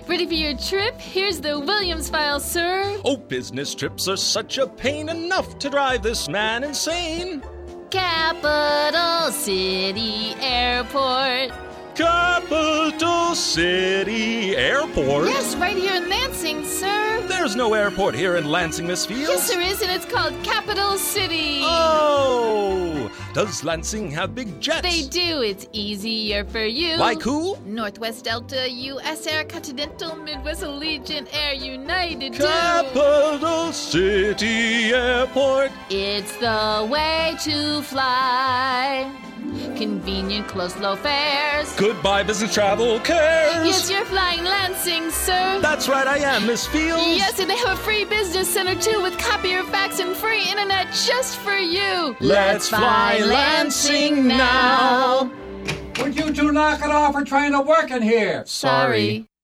Ready for your trip? Here's the Williams file, sir. Oh, business trips are such a pain, enough to drive this man insane. Capital City Airport. Capital City Airport? Yes, right here in Lansing, sir. There's no airport here in Lansing, Miss Fields. Yes, there is, and it's called Capital City. Oh! Does Lansing have big jets? They do. It's easier for you. Like who? Northwest Delta, U.S. Air, Continental, Midwest, Allegiant, Air, United. Capital City Airport. It's the way to fly. Convenient, close, low fares. Goodbye, business travel cares. Yes, you're flying Lansing, sir. That's right, I am, Miss Fields. Yes, and they have a free business center, too, with copier, fax, and free internet just for you. Let's fly Lansing now. Would you two knock it off? We're trying to work in here. Sorry.